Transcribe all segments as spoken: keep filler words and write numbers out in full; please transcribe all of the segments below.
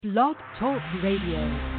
Blog Talk Radio.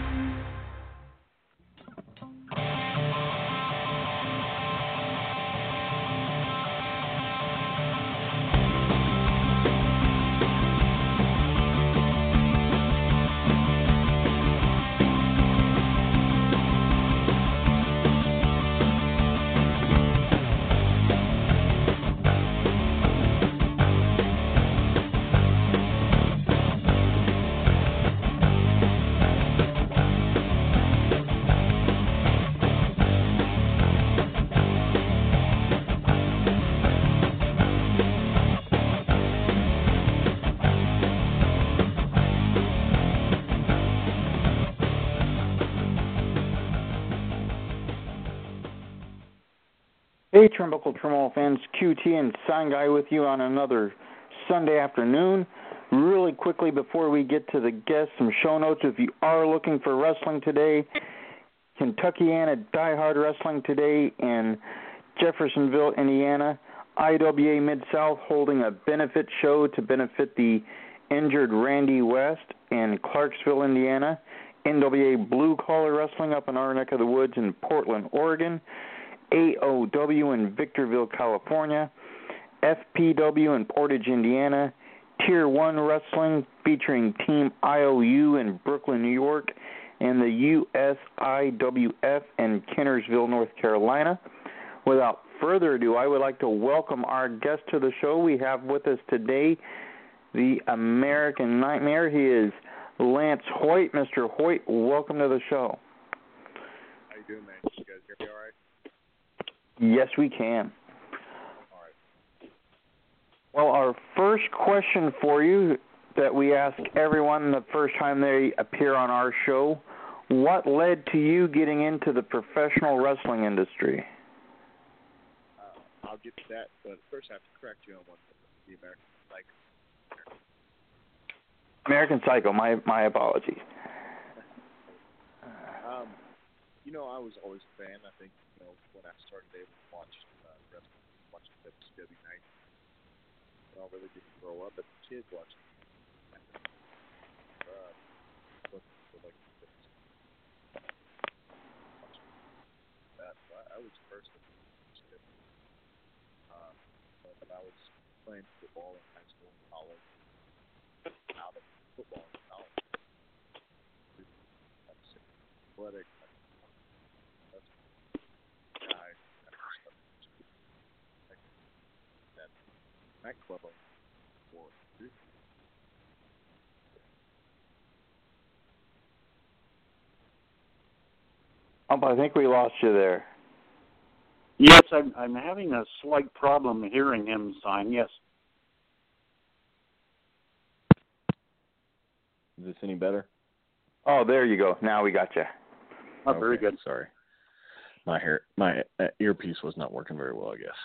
Hey, Turnbuckle Turmoil fans, Q T and Sign Guy with you on another Sunday afternoon. Really quickly before we get to the guests, some show notes. If you are looking for wrestling today, Kentuckiana Die Hard Wrestling today in Jeffersonville, Indiana. I W A Mid-South holding a benefit show to benefit the injured Randy West in Clarksville, Indiana. N W A Blue Collar Wrestling up in our neck of the woods in Portland, Oregon. A O W in Victorville, California, F P W in Portage, Indiana, Tier one Wrestling featuring Team I O U in Brooklyn, New York, and the U S I W F in Kennersville, North Carolina. Without further ado, I would like to welcome our guest to the show. We have with us today the American Nightmare. He is Lance Hoyt. Mister Hoyt, welcome to the show. How you doing, man? You guys hear me all right? Yes, we can. All right. Well, our first question for you that we ask everyone the first time they appear on our show, what led to you getting into the professional wrestling industry? Uh, I'll get to that, but first I have to correct you on one thing. The American Psycho. American Psycho, my, my apologies. um, you know, I was always a fan. I think, you know, when I started able to watch uh, wrestling, watching W C W night, I really didn't grow up as a kid watching. Uh, wasn't until like watching that. So I, I was first in W C W. Um, but I was playing football in high school and college. Out of football in college. I was athletic. Nightclub for Oh, I think we lost you there. Yes, I'm, I'm having a slight problem hearing him sign, yes. Is this any better? Oh, there you go. Now we got you. Oh, okay. very good. Sorry. My hair, my uh, earpiece was not working very well, I guess.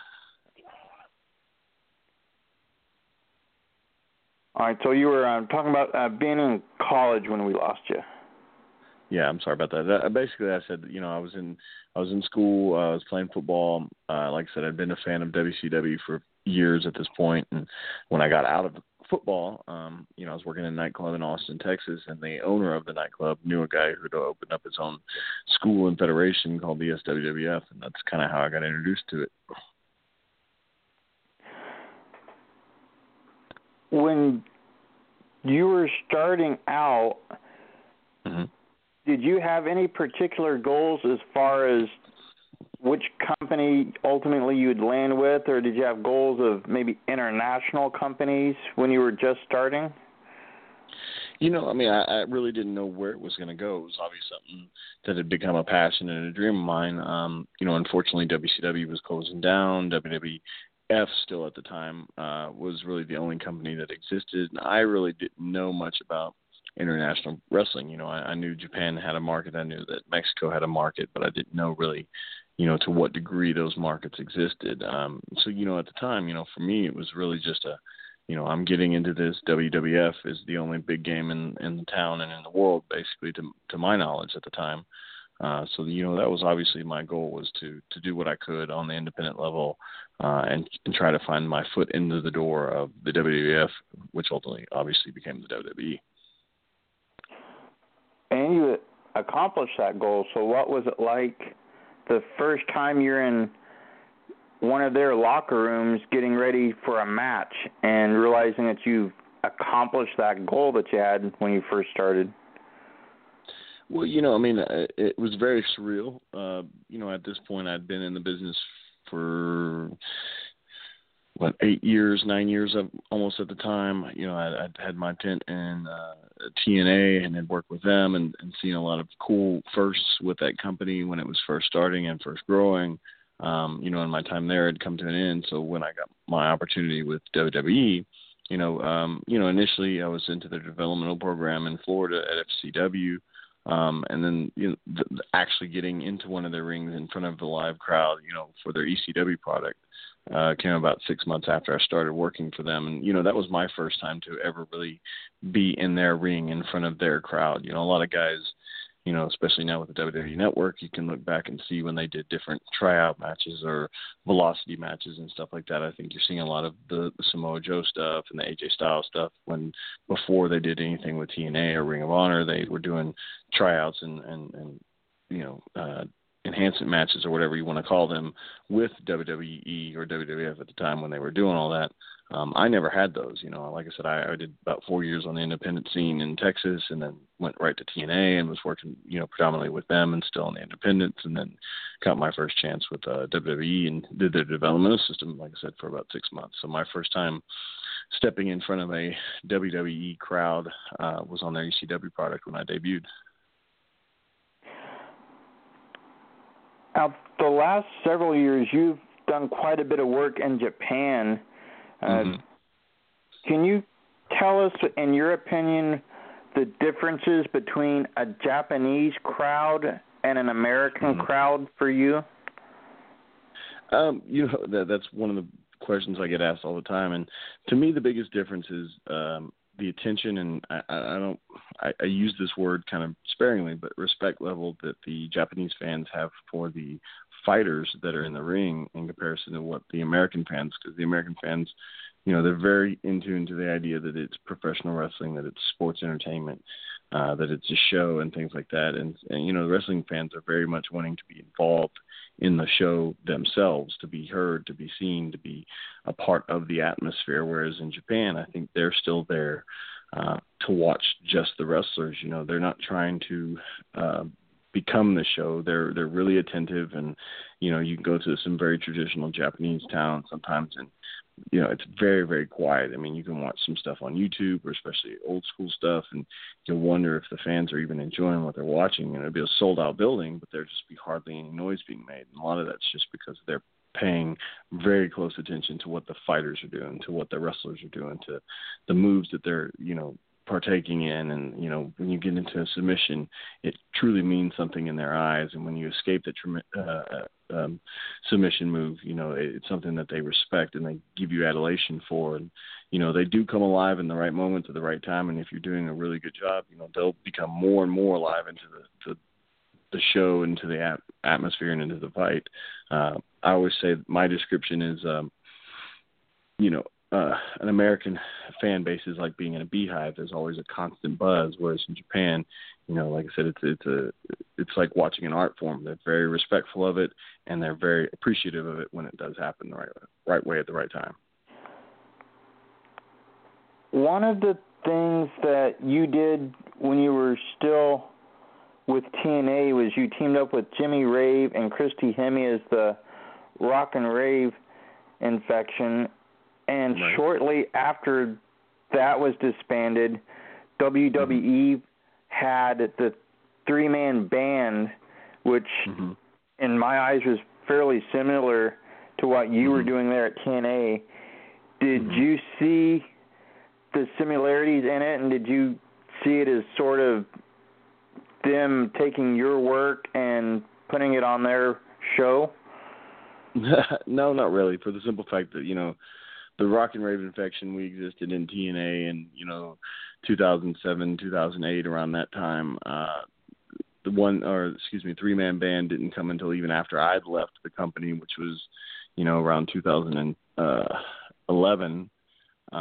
All right, so you were uh, talking about uh, being in college when we lost you. Yeah, I'm sorry about that. Uh, basically, I said, you know, I was in, I was in school. Uh, I was playing football. Uh, like I said, I'd been a fan of W C W for years at this point. And when I got out of football, um, you know, I was working in a nightclub in Austin, Texas, and the owner of the nightclub knew a guy who'd opened up his own school and federation called the S W W F, and that's kind of how I got introduced to it. When you were starting out, mm-hmm. did you have any particular goals as far as which company ultimately you'd land with, or did you have goals of maybe international companies when you were just starting? You know, I mean, I, I really didn't know where it was going to go. It was obviously something that had become a passion and a dream of mine. Um, you know, unfortunately, W C W was closing down. W W F still at the time uh, was really the only company that existed. And I really didn't know much about international wrestling. You know, I, I knew Japan had a market. I knew that Mexico had a market, but I didn't know really, you know, to what degree those markets existed. Um, so, you know, at the time, you know, for me, it was really just a, you know, I'm getting into this. W W F is the only big game in, in the town and in the world, basically, to to my knowledge at the time. Uh, so, you know, that was obviously my goal, was to, to do what I could on the independent level uh, and, and try to find my foot into the door of the W W F, which ultimately obviously became the W W E. then you accomplished that goal. So what was it like the first time you're in one of their locker rooms getting ready for a match and realizing that you've accomplished that goal that you had when you first started? Well, you know, I mean, it was very surreal. Uh, you know, at this point, I'd been in the business for, what, eight years, nine years of, almost at the time. You know, I, I'd had my tent in uh, T N A and had worked with them and, and seen a lot of cool firsts with that company when it was first starting and first growing. Um, you know, and my time there had come to an end. So when I got my opportunity with W W E, you know, um, you know, initially I was into their developmental program in Florida at F C W. Um, and then you know, the, the actually getting into one of their rings in front of the live crowd, you know, for their E C W product, uh, came about six months after I started working for them. And, you know, that was my first time to ever really be in their ring in front of their crowd. You know, a lot of guys, you know, especially now with the W W E Network, you can look back and see when they did different tryout matches or velocity matches and stuff like that. I think you're seeing a lot of the, the Samoa Joe stuff and the A J Styles stuff when before they did anything with T N A or Ring of Honor, they were doing tryouts and, and, and you know, uh, enhancement matches or whatever you want to call them with W W E or W W F at the time when they were doing all that. Um, I never had those, you know, like I said, I, I did about four years on the independent scene in Texas and then went right to T N A and was working, you know, predominantly with them and still on the independents, and then got my first chance with uh, W W E and did their developmental system, like I said, for about six months. So my first time stepping in front of a W W E crowd uh, was on their E C W product when I debuted. Now, the last several years, you've done quite a bit of work in Japan. Uh, mm-hmm. Can you tell us, in your opinion, the differences between a Japanese crowd and an American mm-hmm. crowd for you? Um, you know, that, that's one of the questions I get asked all the time. And to me, the biggest difference is um, the attention, and I, I don't, I, I use this word kind of sparingly, but respect level that the Japanese fans have for the fighters that are in the ring in comparison to what the American fans, because the American fans, you know, they're very in tune to the idea that it's professional wrestling, that it's sports entertainment, uh, that it's a show and things like that. And, and, you know, the wrestling fans are very much wanting to be involved in the show themselves, to be heard, to be seen, to be a part of the atmosphere. Whereas in Japan, I think they're still there uh, to watch just the wrestlers. You know, they're not trying to uh, become the show. They're they're really attentive, and you know, you can go to some very traditional Japanese towns sometimes, and you know, it's very, very quiet. I mean, you can watch some stuff on YouTube, or especially old school stuff, and you'll wonder if the fans are even enjoying what they're watching. And it'll be a sold out building, but there'll just be hardly any noise being made. And a lot of that's just because they're paying very close attention to what the fighters are doing, to what the wrestlers are doing, to the moves that they're, you know, partaking in. And, you know, when you get into a submission, it truly means something in their eyes. And when you escape the uh, um, submission move, you know, it, it's something that they respect and they give you adulation for. And, you know, they do come alive in the right moment at the right time. And if you're doing a really good job, you know, they'll become more and more alive into the, the, the show, into the at- atmosphere and into the fight. Uh, I always say my description is, um, you know, Uh, an American fan base is like being in a beehive. There's always a constant buzz, whereas in Japan, you know, like I said, it's it's a it's like watching an art form. They're very respectful of it, and they're very appreciative of it when it does happen the right right way at the right time. One of the things that you did when you were still with T N A was you teamed up with Jimmy Rave and Christy Hemme as the Rock and Rave Infection. And right. shortly after that was disbanded, W W E mm-hmm. had the three-man band, which mm-hmm. in my eyes was fairly similar to what you mm-hmm. were doing there at T N A. Did mm-hmm. you see the similarities in it, and did you see it as sort of them taking your work and putting it on their show? No, not really, for the simple fact that, you know, the Rock and Rave Infection, we existed in T N A in, you know, two thousand seven, two thousand eight, around that time. Uh, the one, or excuse me, three-man band didn't come until even after I'd left the company, which was, you know, around two thousand eleven. Um,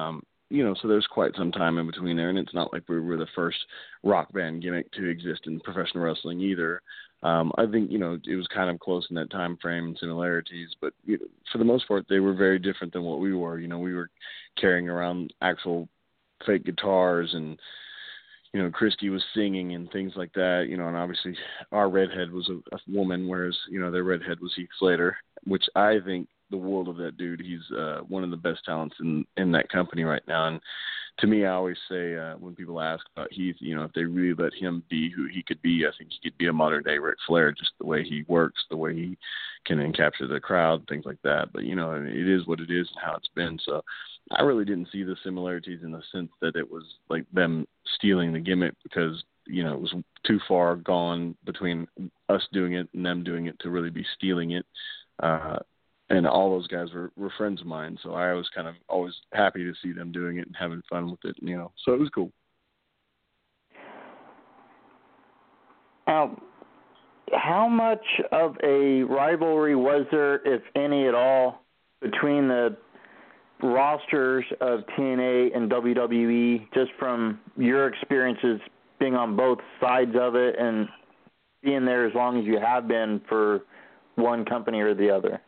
you know, so there's quite some time in between there, and it's not like we were the first rock band gimmick to exist in professional wrestling either. Um, I think, you know, it was kind of close in that time frame and similarities, but you know, for the most part, they were very different than what we were. You know, we were carrying around actual fake guitars, and, you know, Christy was singing and things like that, you know, and obviously our redhead was a, a woman, whereas, you know, their redhead was Heath Slater, which I think the world of that dude. He's uh, one of the best talents in, in that company right now. And to me, I always say uh, when people ask about Heath, you know, if they really let him be who he could be, I think he could be a modern day Ric Flair, just the way he works, the way he can capture the crowd, things like that. But, you know, it is what it is and how it's been. So I really didn't see the similarities in the sense that it was like them stealing the gimmick, because, you know, it was too far gone between us doing it and them doing it to really be stealing it. Uh, And all those guys were, were friends of mine, so I was kind of always happy to see them doing it and having fun with it, you know. So it was cool. Now, how much of a rivalry was there, if any at all, between the rosters of T N A and W W E, just from your experiences being on both sides of it and being there as long as you have been for one company or the other?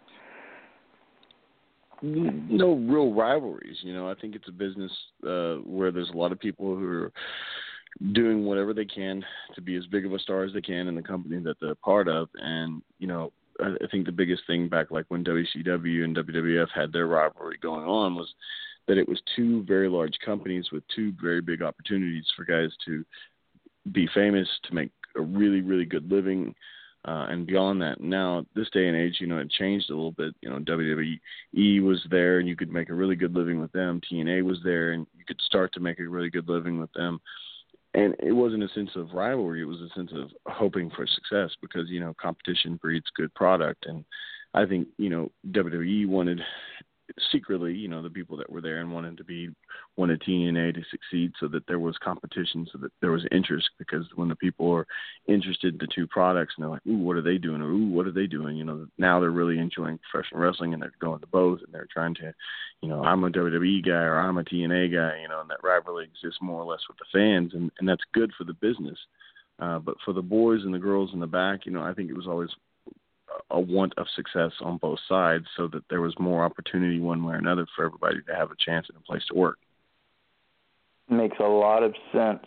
No real rivalries, you know. I think it's a business uh, where there's a lot of people who are doing whatever they can to be as big of a star as they can in the company that they're part of. And, you know, I, I think the biggest thing back like when W C W and W W F had their rivalry going on was that it was two very large companies with two very big opportunities for guys to be famous, to make a really, really good living. Uh, and beyond that, now this day and age, you know, it changed a little bit. You know, W W E was there, and you could make a really good living with them. T N A was there, and you could start to make a really good living with them. And it wasn't a sense of rivalry; it was a sense of hoping for success, because, you know, competition breeds good product. And I think, you know, W W E wanted secretly, you know, the people that were there and wanted to be wanted T N A to succeed, so that there was competition, so that there was interest. Because when the people are interested in the two products and they're like, ooh, what are they doing? Or ooh, what are they doing? You know, now they're really enjoying professional wrestling, and they're going to both, and they're trying to, you know, I'm a W W E guy or I'm a T N A guy, you know, and that rivalry exists more or less with the fans, and, and that's good for the business. Uh, but for the boys and the girls in the back, you know, I think it was always a want of success on both sides, so that there was more opportunity one way or another for everybody to have a chance and a place to work. Makes a lot of sense.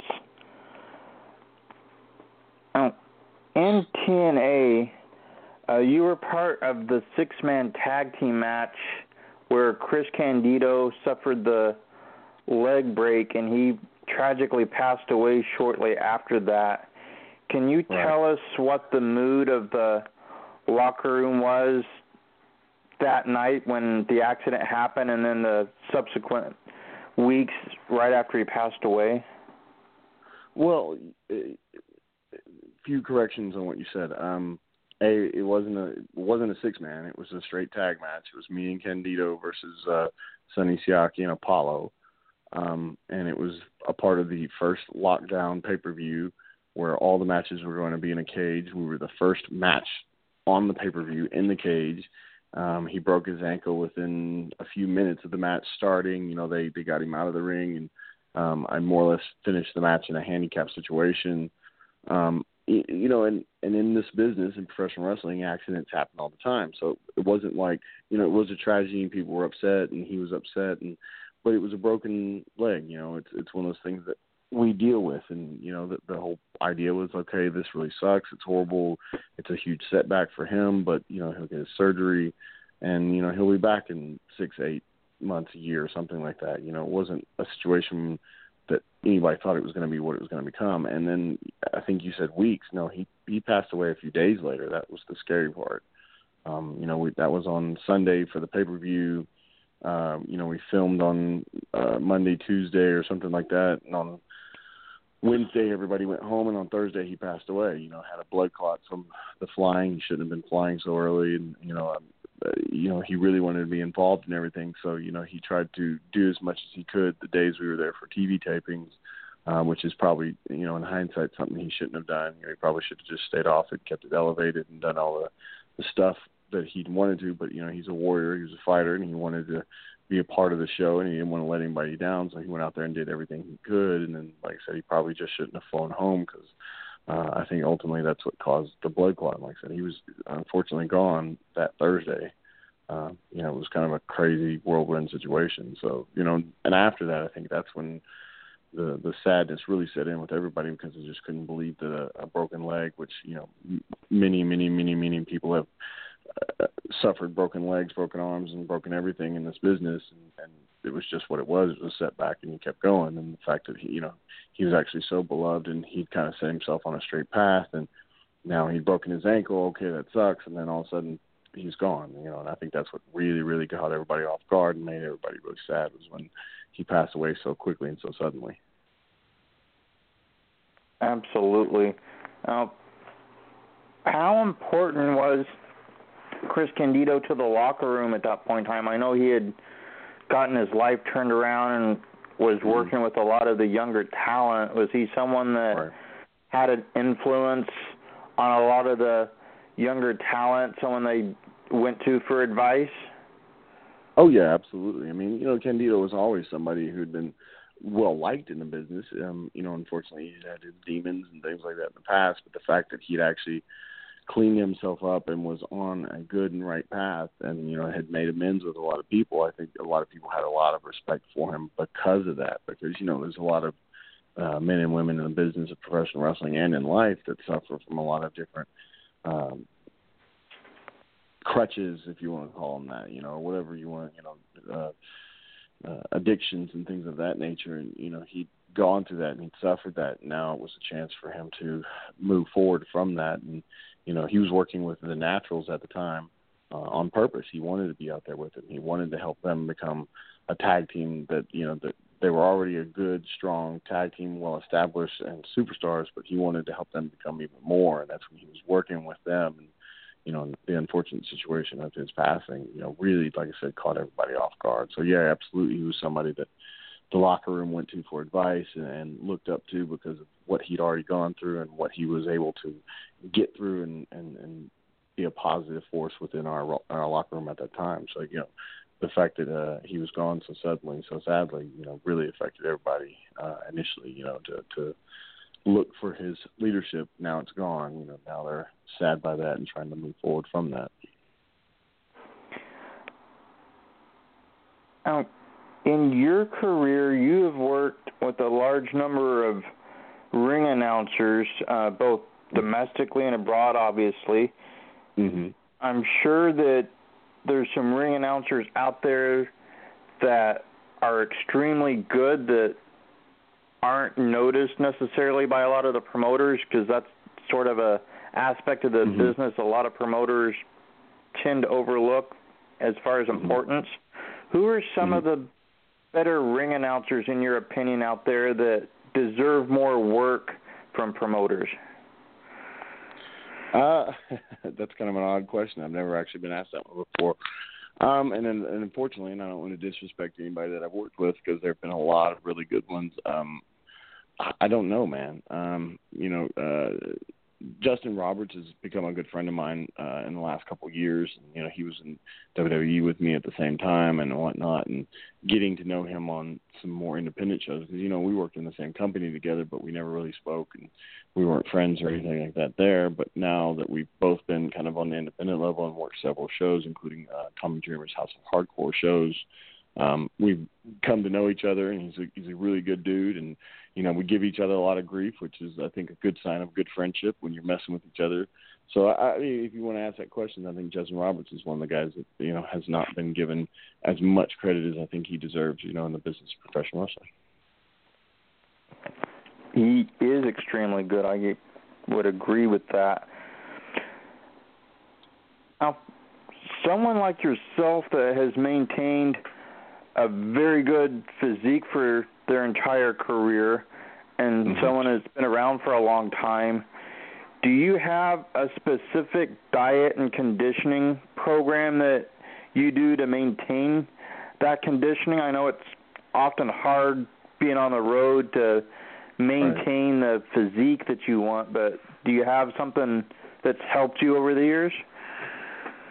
Now, in T N A, uh, you were part of the six-man tag team match where Chris Candido suffered the leg break, and he tragically passed away shortly after that. Can you Right. tell us what the mood of the locker room was that night when the accident happened, and then the subsequent weeks right after he passed away? Well, a few corrections on what you said. Um, a, it wasn't a it wasn't a six man. It was a straight tag match. It was me and Candido versus uh, Sonny Siaki and Apollo, um, and it was a part of the first lockdown pay per view where all the matches were going to be in a cage. We were the first match on the pay-per-view in the cage. Um, he broke his ankle within a few minutes of the match starting. You know, they, they got him out of the ring, and um, I more or less finished the match in a handicap situation. Um, you, you know, and, and in this business, in professional wrestling, accidents happen all the time. So it wasn't like, you know, it was a tragedy and people were upset and he was upset, and but it was a broken leg. You know, it's it's one of those things that we deal with, and, you know, the, the whole idea was, okay, this really sucks, it's horrible, it's a huge setback for him, but, you know, he'll get his surgery, and, you know, he'll be back in six, eight months, a year, or something like that. You know, it wasn't a situation that anybody thought it was going to be what it was going to become. And then I think you said weeks. No, he he passed away a few days later. That was the scary part. Um, you know, we, that was on Sunday for the pay-per-view. Um, you know, we filmed on uh, Monday, Tuesday, or something like that, and on Wednesday, everybody went home, and on Thursday, he passed away. You know, had a blood clot from the flying. He shouldn't have been flying so early, and you know, um, uh, you know, he really wanted to be involved in everything. So, you know, he tried to do as much as he could the days we were there for T V tapings, uh, which is probably, you know, in hindsight, something he shouldn't have done. You know, he probably should have just stayed off it, kept it elevated, and done all the, the stuff that he'd wanted to. But you know, he's a warrior, he was a fighter, and he wanted to be a part of the show, and he didn't want to let anybody down, so he went out there and did everything he could. And then, like I said, he probably just shouldn't have flown home because uh, I think ultimately that's what caused the blood clot. Like I said, he was unfortunately gone that Thursday. Uh, you know, it was kind of a crazy whirlwind situation. So, you know, and after that, I think that's when the the sadness really set in with everybody because they just couldn't believe that a, a broken leg, which, you know, many, many, many, many people have uh, suffered broken legs, broken arms, and broken everything in this business, and, and it was just what it was. It was a setback, and he kept going. And the fact that he, you know, he was actually so beloved, and he'd kind of set himself on a straight path, and now he'd broken his ankle. Okay, that sucks. And then all of a sudden, he's gone, you know, and I think that's what really, really got everybody off guard and made everybody really sad was when he passed away so quickly and so suddenly. Absolutely. Now, how important was Chris Candido to the locker room at that point in time? I know he had gotten his life turned around and was mm-hmm. working with a lot of the younger talent. Was he someone that right. had an influence on a lot of the younger talent, someone they went to for advice? Oh, yeah, absolutely. I mean, you know, Candido was always somebody who'd been well-liked in the business. Um, you know, unfortunately, he had his demons and things like that in the past, but the fact that he'd actually cleaned himself up and was on a good and right path and, you know, had made amends with a lot of people, I think a lot of people had a lot of respect for him because of that, because, you know, there's a lot of uh, men and women in the business of professional wrestling and in life that suffer from a lot of different um, crutches, if you want to call them that, you know, or whatever you want, you know, uh, uh, addictions and things of that nature. And, you know, he'd gone through that and he'd suffered that. And now it was a chance for him to move forward from that. And, you know, he was working with the Naturals at the time uh, on purpose. He wanted to be out there with them. He wanted to help them become a tag team that, you know, that they were already a good, strong tag team, well-established and superstars, but he wanted to help them become even more. And that's when he was working with them. And, you know, the unfortunate situation of his passing, you know, really, like I said, caught everybody off guard. So, yeah, absolutely, he was somebody that the locker room went to for advice and, and looked up to because of what he'd already gone through and what he was able to get through and, and, and be a positive force within our our locker room at that time. So, you know, the fact that uh, he was gone so suddenly, so sadly, you know, really affected everybody uh, initially, you know, to, to look for his leadership. Now it's gone. You know, now they're sad by that and trying to move forward from that. Now, in your career, you have worked with a large number of ring announcers, uh, both domestically and abroad, obviously. Mm-hmm. I'm sure that there's some ring announcers out there that are extremely good that aren't noticed necessarily by a lot of the promoters, because that's sort of a aspect of the mm-hmm. business a lot of promoters tend to overlook as far as mm-hmm. importance. Who are some mm-hmm. of the better ring announcers, in your opinion, out there that deserve more work from promoters? Uh, that's kind of an odd question. I've never actually been asked that one before. Um, and, then, and unfortunately, and I don't want to disrespect anybody that I've worked with because there have been a lot of really good ones. Um, I, I don't know, man. Um, you know, uh, Justin Roberts has become a good friend of mine uh, in the last couple of years. You know, he was in W W E with me at the same time and whatnot, and getting to know him on some more independent shows because, you know, we worked in the same company together, but we never really spoke and we weren't friends or anything like that there. But now that we've both been kind of on the independent level and worked several shows, including uh, Tommy Dreamer's House of Hardcore shows, um, we've come to know each other, and he's a, he's a really good dude. And, you know, we give each other a lot of grief, which is, I think, a good sign of good friendship when you're messing with each other. So, I, I mean, if you want to ask that question, I think Justin Roberts is one of the guys that, you know, has not been given as much credit as I think he deserves, you know, in the business of professional wrestling. He is extremely good. I would agree with that. Now, someone like yourself that has maintained a very good physique for their entire career and mm-hmm. someone that's been around for a long time, do you have a specific diet and conditioning program that you do to maintain that conditioning? I know it's often hard being on the road to maintain right. the physique that you want, but do you have something that's helped you over the years?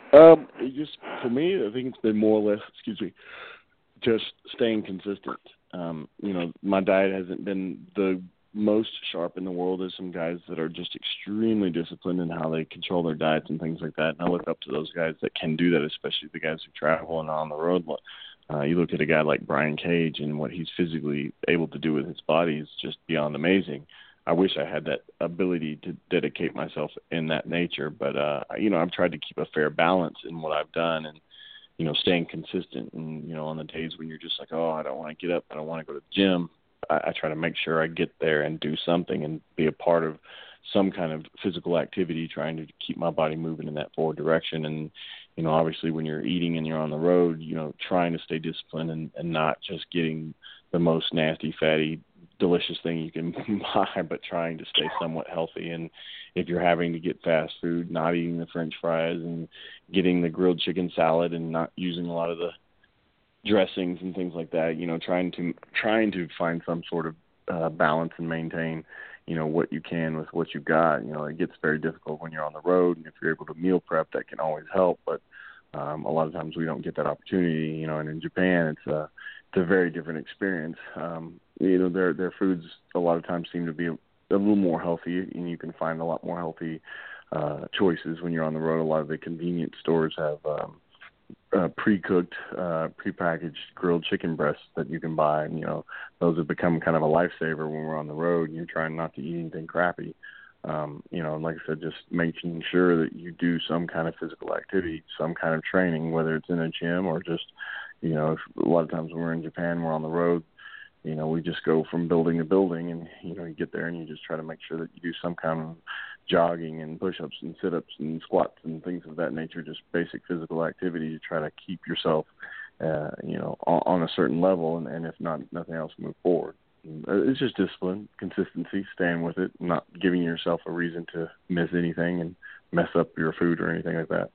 Um, it just for me, I think it's been more or less, excuse me, just staying consistent. Um, you know, my diet hasn't been the most sharp in the world. There's some guys that are just extremely disciplined in how they control their diets and things like that. And I look up to those guys that can do that, especially the guys who travel and are on the road. Uh, you look at a guy like Brian Cage and what he's physically able to do with his body is just beyond amazing. I wish I had that ability to dedicate myself in that nature, but uh, you know, I've tried to keep a fair balance in what I've done, and you know, staying consistent. And you know, on the days when you're just like, oh, I don't want to get up, I don't want to go to the gym, I, I try to make sure I get there and do something and be a part of some kind of physical activity, trying to keep my body moving in that forward direction. And you know, obviously, when you're eating and you're on the road, you know, trying to stay disciplined and, and not just getting the most nasty, fatty, delicious thing you can buy, but trying to stay somewhat healthy. And if you're having to get fast food, not eating the French fries and getting the grilled chicken salad and not using a lot of the dressings and things like that, you know, trying to trying to find some sort of uh, balance and maintain, you know, what you can with what you've got. You know, it gets very difficult when you're on the road, and if you're able to meal prep, that can always help. But um, a lot of times we don't get that opportunity, you know, and in Japan, it's a, it's a very different experience. Um, you know, their their foods a lot of times seem to be a, a little more healthy, and you can find a lot more healthy uh, choices when you're on the road. A lot of the convenience stores have um, uh, pre-cooked, uh, pre-packaged grilled chicken breasts that you can buy. And, you know, those have become kind of a lifesaver when we're on the road and you're trying not to eat anything crappy. Um, you know, like I said, just making sure that you do some kind of physical activity, some kind of training, whether it's in a gym or just, you know, if, a lot of times when we're in Japan, we're on the road, you know, we just go from building to building, and, you know, you get there and you just try to make sure that you do some kind of jogging and push-ups and sit-ups and squats and things of that nature, just basic physical activity to try to keep yourself, uh, you know, on, on a certain level, and, and if not, nothing else, move forward. It's just discipline, consistency, staying with it, not giving yourself a reason to miss anything and mess up your food or anything like that.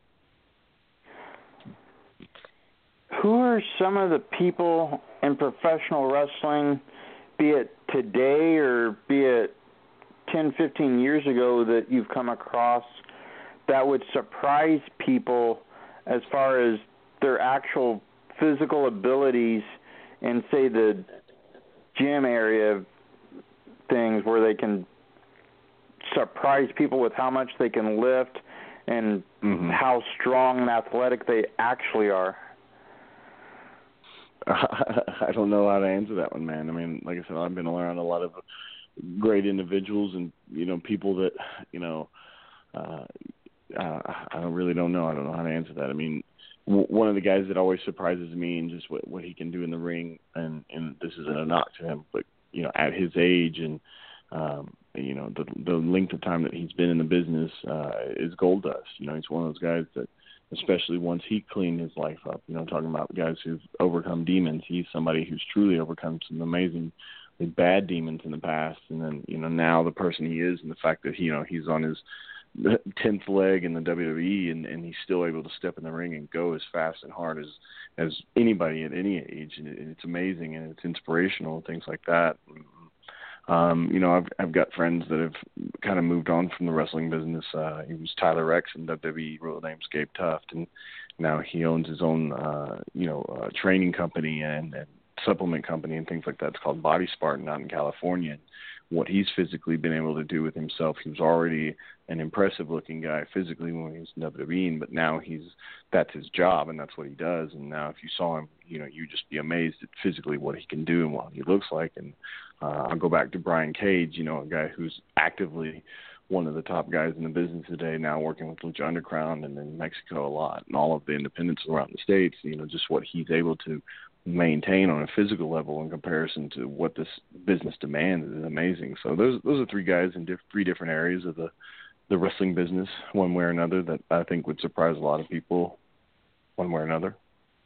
Who are some of the people in professional wrestling, be it today or be it ten, fifteen years ago, that you've come across that would surprise people as far as their actual physical abilities in, say, the gym area things, where they can surprise people with how much they can lift and mm-hmm. how strong and athletic they actually are? I don't know how to answer that one, man. I mean, like I said, I've been around a lot of great individuals and, you know, people that, you know, uh, I don't really don't know. I don't know how to answer that. I mean, w- one of the guys that always surprises me and just what, what he can do in the ring, and, and this isn't a knock to him, but, you know, at his age and, um, you know, the the length of time that he's been in the business uh, is gold dust. You know, he's one of those guys that, especially once he cleaned his life up, you know, talking about guys who've overcome demons, he's somebody who's truly overcome some amazing bad demons in the past. And then, you know, now the person he is, and the fact that, you know, he's on his tenth leg in the W W E, and, and he's still able to step in the ring and go as fast and hard as, as anybody at any age. And it, it's amazing, and it's inspirational and things like that. Um, you know, I've I've got friends that have kind of moved on from the wrestling business. Uh, he was Tyler Rex in W W E, real name's Gabe Tuft, and now he owns his own, uh, you know, uh, training company and, and supplement company and things like that. It's called Body Spartan out in California. And what he's physically been able to do with himself, he was already an impressive-looking guy physically when he was in W W E, but now he's that's his job and that's what he does. And now if you saw him, you know, you'd just be amazed at physically what he can do and what he looks like. And uh, I'll go back to Brian Cage, you know, a guy who's actively one of the top guys in the business today, now working with Lucha Underground and in Mexico a lot, and all of the independents around the States, you know, just what he's able to maintain on a physical level in comparison to what this business demands is amazing. So those those are three guys in diff- three different areas of the, the wrestling business, one way or another, that I think would surprise a lot of people one way or another.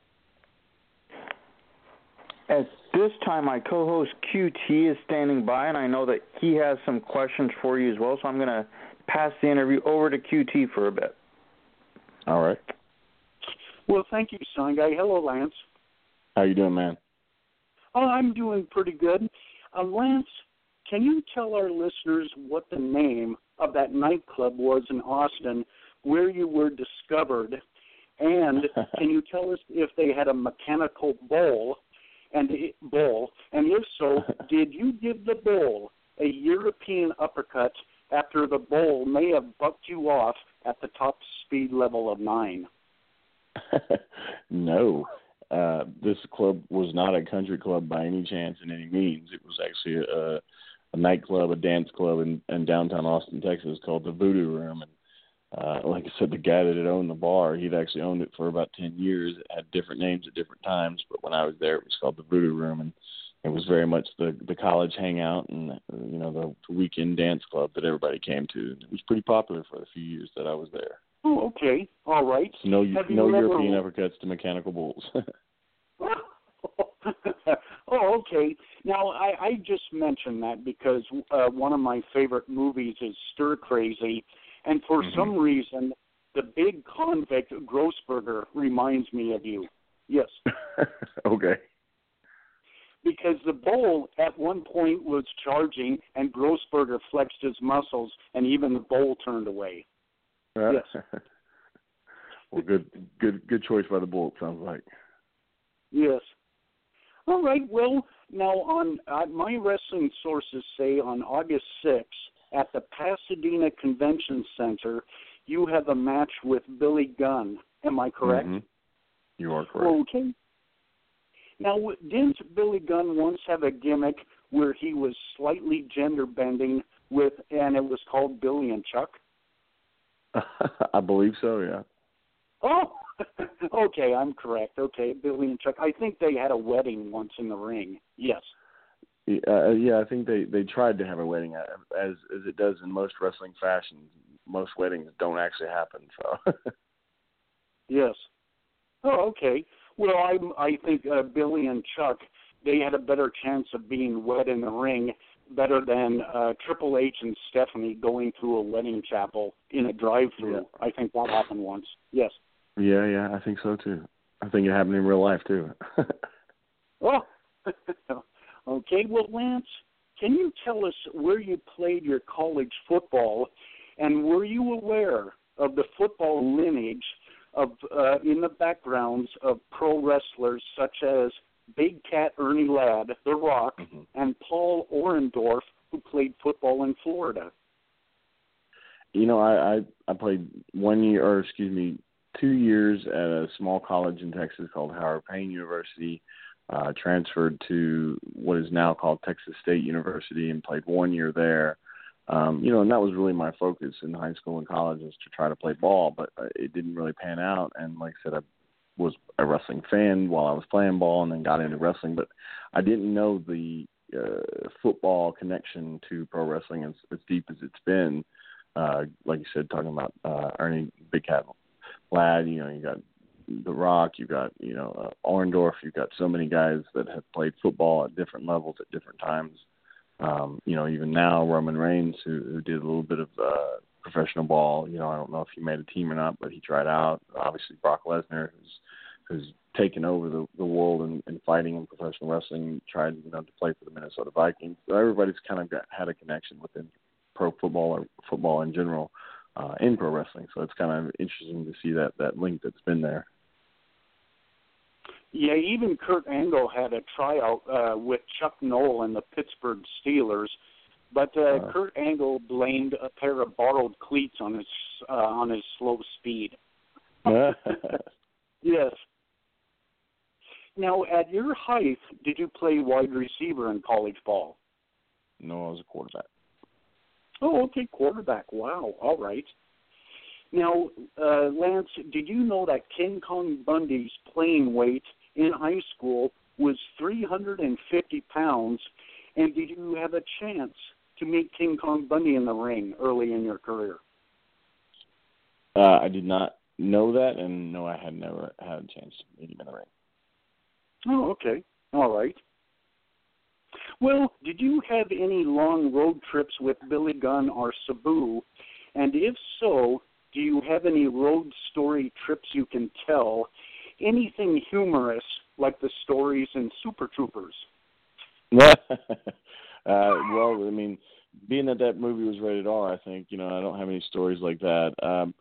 At this time, my co-host Q T is standing by, and I know that he has some questions for you as well, so I'm going to pass the interview over to Q T for a bit. All right. Well, thank you, Son Guy. Hello, Lance. How you doing, man? Oh, I'm doing pretty good. Uh, Lance, can you tell our listeners what the name of that nightclub was in Austin where you were discovered? And can you tell us if they had a mechanical bull? And bull, and if so, did you give the bull a European uppercut after the bull may have bucked you off at the top speed level of nine? No. Uh, this club was not a country club by any chance in any means. It was actually a, a nightclub, a dance club in, in downtown Austin, Texas called the Voodoo Room. And uh, like I said, the guy that had owned the bar, he'd actually owned it for about ten years. It had different names at different times, but when I was there, it was called the Voodoo Room, and it was very much the, the college hangout and, you know, the weekend dance club that everybody came to. It was pretty popular for the few years that I was there. Oh, okay. All right. So no Have no ever... European uppercuts to mechanical bulls. Oh, okay. Now, I, I just mentioned that because uh, one of my favorite movies is Stir Crazy, and for mm-hmm. some reason, the big convict Grossberger reminds me of you. Yes. Okay. Because the bull at one point was charging, and Grossberger flexed his muscles, and even the bull turned away. Uh, yes. Well, good, good, good choice by the bull. It sounds like. Yes. All right. Well, now on uh, my wrestling sources say on August sixth at the Pasadena Convention Center, you have a match with Billy Gunn. Am I correct? Mm-hmm. You are correct. Okay. Now, didn't Billy Gunn once have a gimmick where he was slightly gender bending with, and it was called Billy and Chuck? I believe so. Yeah. Oh, okay, I'm correct. Okay, Billy and Chuck. I think they had a wedding once in the ring. Yes. Uh, yeah, I think they, they tried to have a wedding, as as it does in most wrestling fashions. Most weddings don't actually happen. So. Yes. Oh, okay. Well, I I think uh, Billy and Chuck, they had a better chance of being wed in the ring, better than uh, Triple H and Stephanie going through a wedding chapel in a drive-thru. Yeah. I think that happened once. Yes. Yeah, yeah, I think so too. I think it happened in real life too. Oh, okay. Well, Lance, can you tell us where you played your college football, and were you aware of the football lineage of uh, in the backgrounds of pro wrestlers such as Big Cat Ernie Ladd, The Rock, mm-hmm. and Paul Orndorff, who played football in Florida? You know, I, I, I played one year, or excuse me, two years at a small college in Texas called Howard Payne University, uh, transferred to what is now called Texas State University and played one year there. Um, you know, and that was really my focus in high school and college, was to try to play ball, but it didn't really pan out. And like I said, I was a wrestling fan while I was playing ball and then got into wrestling, but I didn't know the uh, football connection to pro wrestling as, as deep as it's been. Uh, like you said, talking about uh, Ernie Big Cat Ladd, you know, you got The Rock, you got, you know, uh, Orndorff, you've got so many guys that have played football at different levels at different times. Um, you know, even now, Roman Reigns, who, who did a little bit of uh, professional ball, you know, I don't know if he made a team or not, but he tried out. Obviously, Brock Lesnar, who's who's taken over the, the world in, in fighting in professional wrestling, tried, you know, to play for the Minnesota Vikings. So everybody's kind of got, had a connection within pro football or football in general uh, in pro wrestling. So it's kind of interesting to see that, that link that's been there. Yeah, even Kurt Angle had a tryout uh, with Chuck Noll and the Pittsburgh Steelers, but uh, uh, Kurt Angle blamed a pair of borrowed cleats on his uh, on his slow speed. Yes. Now, at your height, did you play wide receiver in college ball? No, I was a quarterback. Oh, okay, quarterback. Wow, all right. Now, uh, Lance, did you know that King Kong Bundy's playing weight in high school was three hundred fifty pounds, and did you have a chance to meet King Kong Bundy in the ring early in your career? Uh, I did not know that, and no, I had never had a chance to meet him in the ring. Oh, okay. All right. Well, did you have any long road trips with Billy Gunn or Sabu? And if so, do you have any road story trips you can tell? Anything humorous, like the stories in Super Troopers? uh, well, I mean, being that that movie was rated R, I think, you know, I don't have any stories like that. Um,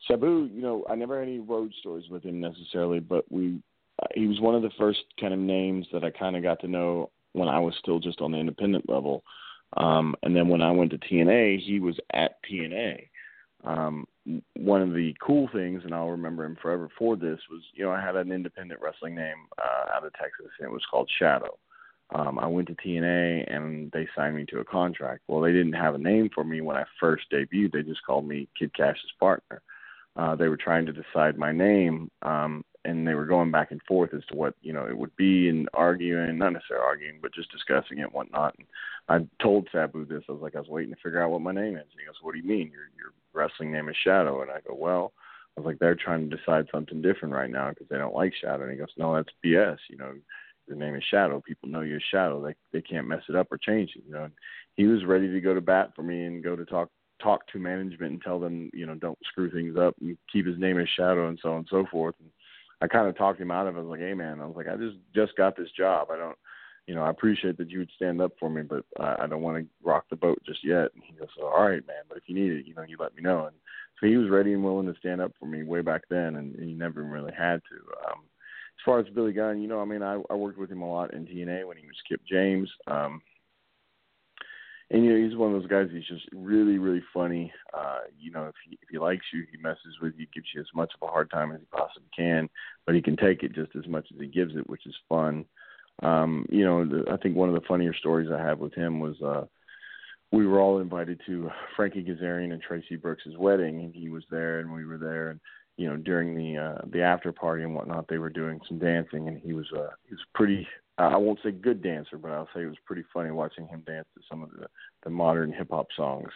Sabu, you know, I never had any road stories with him necessarily, but we uh, he was one of the first kind of names that I kind of got to know when I was still just on the independent level. Um, and then when I went to T N A, he was at T N A. Um, one of the cool things, and I'll remember him forever for this, was, you know, I had an independent wrestling name uh, out of Texas, and it was called Shadow. Um, I went to T N A, and they signed me to a contract. Well, they didn't have a name for me when I first debuted. They just called me Kid Cash's partner. Uh, they were trying to decide my name, um, and they were going back and forth as to what, you know, it would be, and arguing, not necessarily arguing, but just discussing it and whatnot. And I told Sabu this. I was like, I was waiting to figure out what my name is. And he goes, what do you mean? Your your wrestling name is Shadow. And I go, well, I was like, they're trying to decide something different right now because they don't like Shadow. And he goes, no, that's B S. You know, your name is Shadow. People know you're Shadow. They they can't mess it up or change it. You know, and he was ready to go to bat for me and go to talk talk to management and tell them, you know, don't screw things up and keep his name as Shadow and so on and so forth. And I kind of talked him out of it. I was like, hey, man, I was like, I just, just got this job. I don't, you know, I appreciate that you would stand up for me, but uh, I don't want to rock the boat just yet. And he goes, all right, man, but if you need it, you know, you let me know. And so he was ready and willing to stand up for me way back then, and he never really had to. Um, as far as Billy Gunn, you know, I mean, I, I worked with him a lot in T N A when he was Skip James. Um, And, you know, he's one of those guys, he's just really, really funny. Uh, you know, if he, if he likes you, he messes with you, gives you as much of a hard time as he possibly can, but he can take it just as much as he gives it, which is fun. Um, you know, the, I think one of the funnier stories I have with him was uh, we were all invited to Frankie Kazarian and Tracy Brooks' wedding, and he was there, and we were there. And, you know, during the uh, the after party and whatnot, they were doing some dancing, and he was uh, he was pretty – I won't say good dancer, but I'll say it was pretty funny watching him dance to some of the, the modern hip-hop songs.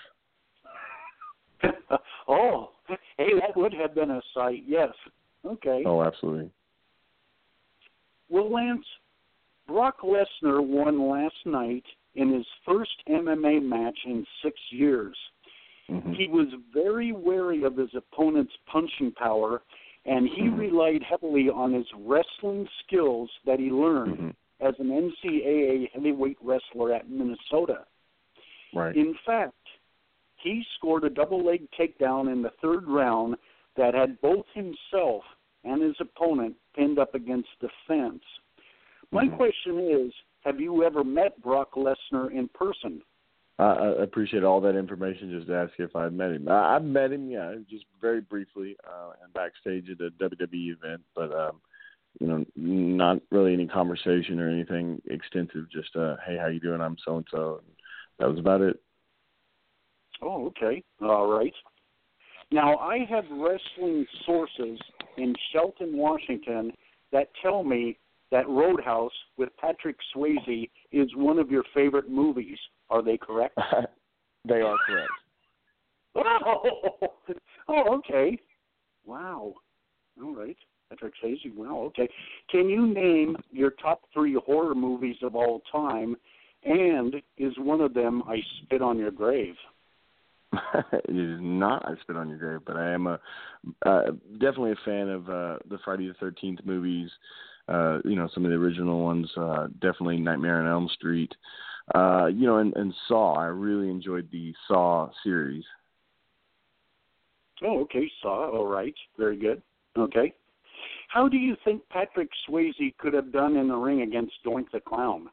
Oh, hey, that would have been a sight, yes. Okay. Oh, absolutely. Well, Lance, Brock Lesnar won last night in his first M M A match in six years. Mm-hmm. He was very wary of his opponent's punching power, and he mm-hmm. relied heavily on his wrestling skills that he learned mm-hmm. as an N C A A heavyweight wrestler at Minnesota. Right. In fact, he scored a double-leg takedown in the third round that had both himself and his opponent pinned up against the fence. My mm-hmm. question is, have you ever met Brock Lesnar in person? Uh, I appreciate all that information. Just to ask you if I met him. I, I've met him, yeah, just very briefly uh, and backstage at a W W E event, but um, you know, not really any conversation or anything extensive. Just, uh, hey, how you doing? I'm so and so. That was about it. Oh, okay, all right. Now I have wrestling sources in Shelton, Washington, that tell me that Roadhouse with Patrick Swayze is one of your favorite movies. Are they correct? They are correct. Oh, oh, okay. Wow. All right. Patrick Swayze, wow, okay. Can you name your top three horror movies of all time, and is one of them I Spit on Your Grave? It is not I Spit on Your Grave, but I am a uh, definitely a fan of uh, the Friday the thirteenth movies, uh, you know, some of the original ones, uh, definitely Nightmare on Elm Street. Uh, you know, and, and Saw. I really enjoyed the Saw series. Oh, okay, Saw. All right, very good. Okay. How do you think Patrick Swayze could have done in the ring against Doink the Clown?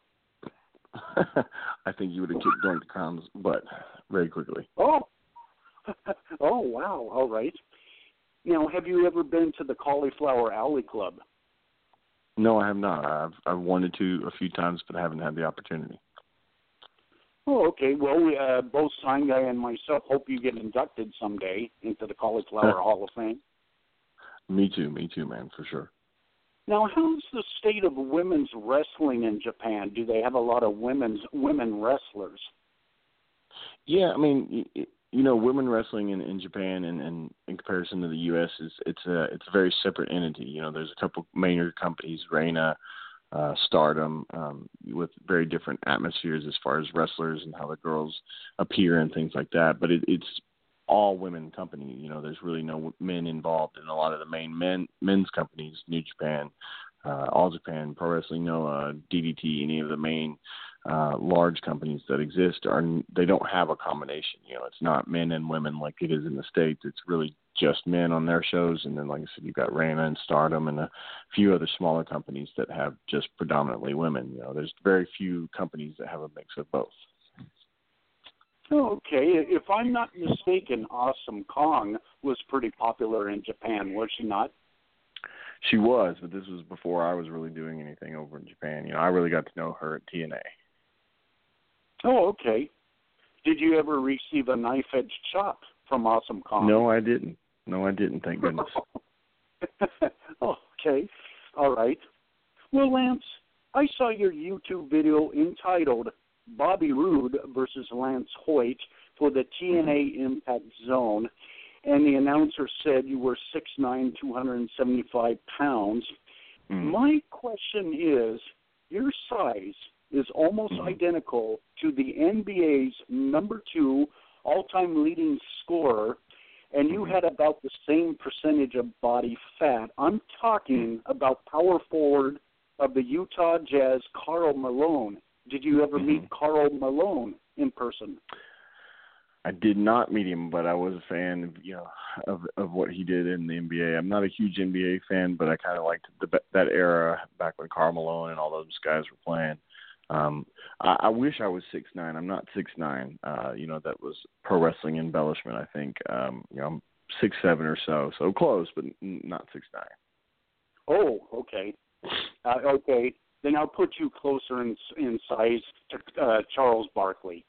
I think you would have kicked Doink the Clown's butt very quickly. Oh, oh, wow. All right. Now, have you ever been to the Cauliflower Alley Club? No, I have not. I've I've wanted to a few times, but I haven't had the opportunity. Oh, okay. Well, we, uh, both Sign Guy and myself hope you get inducted someday into the Cauliflower Hall of Fame. Me too. Me too, man, for sure. Now, how's the state of women's wrestling in Japan? Do they have a lot of women's women wrestlers? Yeah, I mean, you know, women wrestling in, in Japan and, and in comparison to the U S is it's a it's a very separate entity. You know, there's a couple major companies, Reina, uh, Stardom, um, with very different atmospheres as far as wrestlers and how the girls appear and things like that. But it, it's all women company. You know, there's really no men involved in a lot of the main men men's companies, New Japan, uh, All Japan, Pro Wrestling Noah, D D T, any of the main uh, large companies that exist are they don't have a combination. You know, it's not men and women like it is in the States. It's really just men on their shows, and then, like I said, you've got Reina and Stardom and a few other smaller companies that have just predominantly women. You know, there's very few companies that have a mix of both. Okay, if I'm not mistaken, Awesome Kong was pretty popular in Japan, was she not? She was, but this was before I was really doing anything over in Japan. You know, I really got to know her at T N A. Oh, okay. Did you ever receive a knife-edged chop from Awesome Kong? No, I didn't. No, I didn't, thank goodness. Okay, all right. Well, Lance, I saw your YouTube video entitled Bobby Roode versus Lance Hoyt for the T N A Impact Zone, and the announcer said you were six nine, two hundred seventy-five pounds. Mm. My question is, your size is almost mm. identical to the N B A's number two all-time leading scorer, and you mm. had about the same percentage of body fat. I'm talking about power forward of the Utah Jazz, Karl Malone. Did you ever mm-hmm. meet Karl Malone in person? I did not meet him, but I was a fan of, you know, of of what he did in the N B A. I'm not a huge N B A fan, but I kind of liked the, that era back when Karl Malone and all those guys were playing. Um, I, I wish I was six nine. I'm not six nine. Uh, you know, that was pro wrestling embellishment, I think. Um, you know, I'm six seven or so, so close, but not six nine. Oh, okay. Uh, okay. Then I'll put you closer in, in size to uh, Charles Barkley.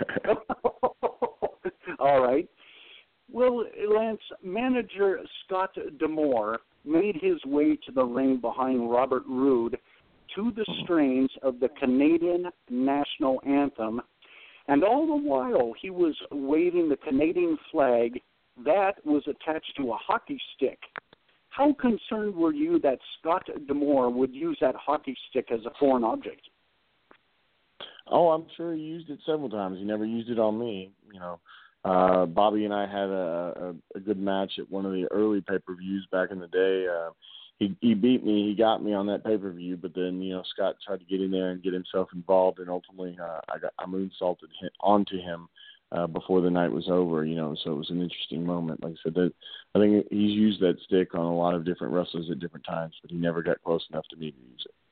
All right. Well, Lance, manager Scott D'Amore made his way to the ring behind Robert Roode to the strains of the Canadian national anthem, and all the while he was waving the Canadian flag that was attached to a hockey stick. How concerned were you that Scott D'Amore would use that hockey stick as a foreign object? Oh, I'm sure he used it several times. He never used it on me. You know, uh, Bobby and I had a, a, a good match at one of the early pay-per-views back in the day. Uh, he, he beat me. He got me on that pay-per-view, but then, you know, Scott tried to get in there and get himself involved, and ultimately uh, I got I moonsaulted him, onto him uh, before the night was over, you know, so it was an interesting moment. Like I said, that, I think he's used that stick on a lot of different wrestlers at different times, but he never got close enough to me to use it.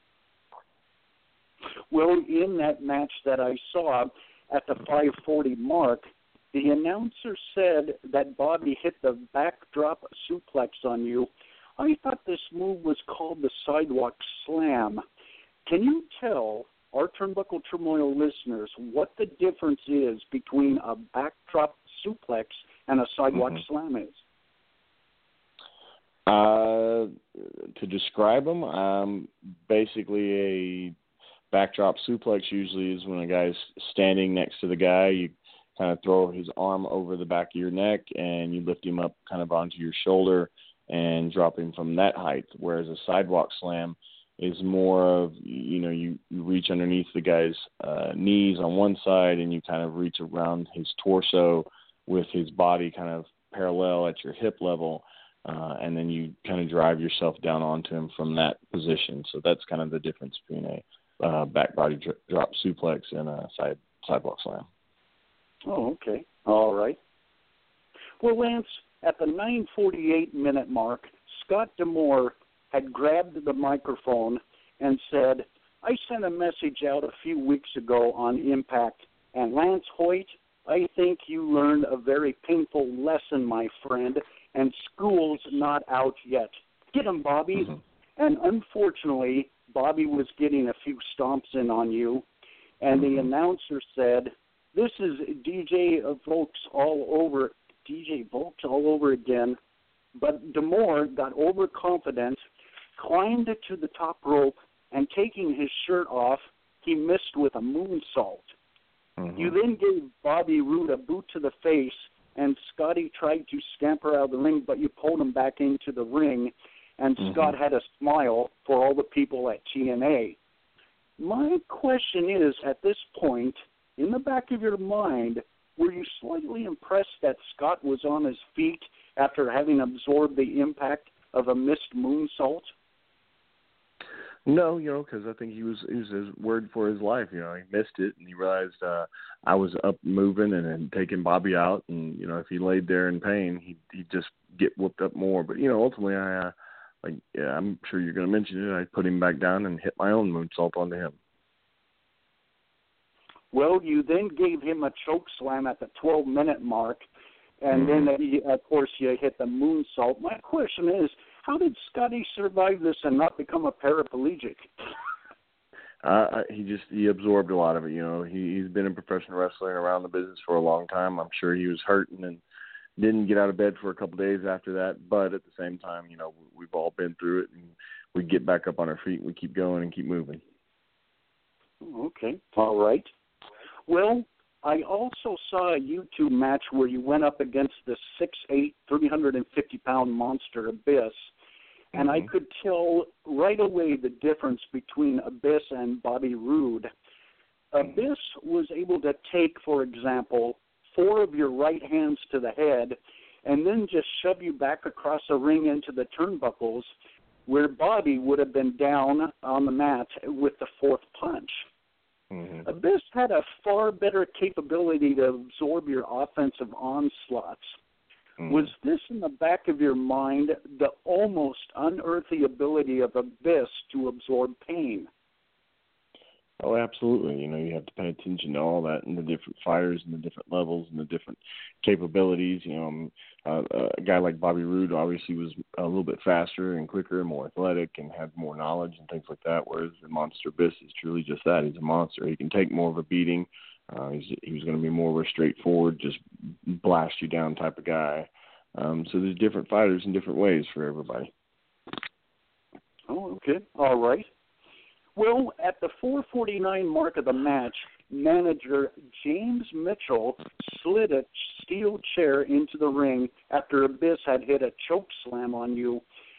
Well, in that match that I saw at the five forty mark, the announcer said that Bobby hit the backdrop suplex on you. I thought this move was called the sidewalk slam. Can you tell our Turnbuckle Turmoil listeners what the difference is between a backdrop suplex and a sidewalk mm-hmm. slam is? Uh, to describe them, um, basically a backdrop suplex usually is when a guy's standing next to the guy. You kind of throw his arm over the back of your neck and you lift him up kind of onto your shoulder and drop him from that height, whereas a sidewalk slam is more of, you know, you, you reach underneath the guy's uh, knees on one side and you kind of reach around his torso with his body kind of parallel at your hip level, uh, and then you kind of drive yourself down onto him from that position. So that's kind of the difference between a uh, back body dr- drop suplex and a side sidewalk slam. Oh, okay. All right. Well, Lance, at the nine forty-eight minute mark, Scott D'Amore had grabbed the microphone and said, I sent a message out a few weeks ago on Impact, and Lance Hoyt, I think you learned a very painful lesson, my friend, and school's not out yet. Get him, Bobby. Mm-hmm. And unfortunately, Bobby was getting a few stomps in on you, and mm-hmm. the announcer said, this is D J Volks all over, D J Volks all over again. But D'Amore got overconfident, climbed to the top rope, and taking his shirt off, he missed with a moonsault. Mm-hmm. You then gave Bobby Roode a boot to the face, and Scotty tried to scamper out of the ring, but you pulled him back into the ring, and mm-hmm. Scott had a smile for all the people at T N A. My question is, at this point, in the back of your mind, were you slightly impressed that Scott was on his feet after having absorbed the impact of a missed moonsault? No, you know, because I think he was he was his word for his life. You know, he missed it, and he realized uh, I was up moving and, and taking Bobby out, and you know, if he laid there in pain, he he'd just get whooped up more. But you know, ultimately, I uh, like yeah, I'm sure you're going to mention it. I put him back down and hit my own moonsault onto him. Well, you then gave him a choke slam at the twelve-minute mark, and mm-hmm. then, you, of course, you hit the moonsault. My question is, how did Scotty survive this and not become a paraplegic? Uh, he just he absorbed a lot of it. You know, he, he's been a professional wrestler and around the business for a long time. I'm sure he was hurting and didn't get out of bed for a couple of days after that. But at the same time, you know, we've all been through it, and we get back up on our feet and we keep going and keep moving. Okay, all right. Well, I also saw a YouTube match where you went up against the six eight, three hundred fifty pound monster Abyss, and mm-hmm. I could tell right away the difference between Abyss and Bobby Roode. Abyss was able to take, for example, four of your right hands to the head and then just shove you back across the ring into the turnbuckles, where Bobby would have been down on the mat with the fourth punch. Mm-hmm. Abyss had a far better capability to absorb your offensive onslaughts. Mm-hmm. Was this in the back of your mind, the almost unearthly ability of Abyss to absorb pain? Oh, absolutely. You know, you have to pay attention to all that and the different fighters and the different levels and the different capabilities. You know, um, uh, a guy like Bobby Roode obviously was a little bit faster and quicker and more athletic and had more knowledge and things like that, whereas the Monster Abyss is truly just that. He's a monster. He can take more of a beating. Uh, he's, he was going to be more of a straightforward, just blast you down type of guy. Um, so there's different fighters in different ways for everybody. Oh, okay. All right. Well, at the four forty-nine mark of the match, manager James Mitchell slid a steel chair into the ring after Abyss had hit a choke slam on you.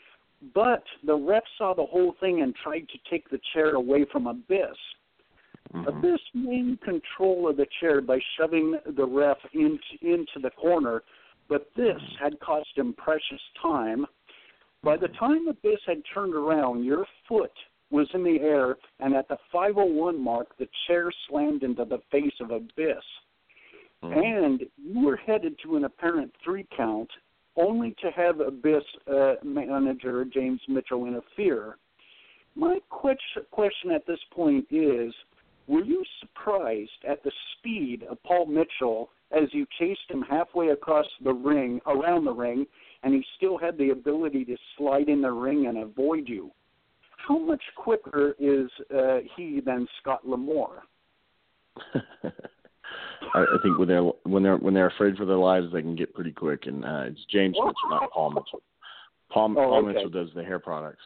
But the ref saw the whole thing and tried to take the chair away from Abyss. Mm-hmm. Abyss gained control of the chair by shoving the ref into, into the corner, but this had cost him precious time. By the time Abyss had turned around, your foot was in the air, and at the five oh one mark, the chair slammed into the face of Abyss. Mm-hmm. And you were headed to an apparent three count, only to have Abyss uh, manager James Mitchell interfere. My question, question at this point is, were you surprised at the speed of Paul Mitchell as you chased him halfway across the ring, around the ring, and he still had the ability to slide in the ring and avoid you? How much quicker is uh, he than Scott L'Amour? I, I think when they're when they're when they're afraid for their lives, they can get pretty quick. And uh, it's James Mitchell, not Paul Mitchell. Paul, oh, Paul okay. Mitchell does the hair products.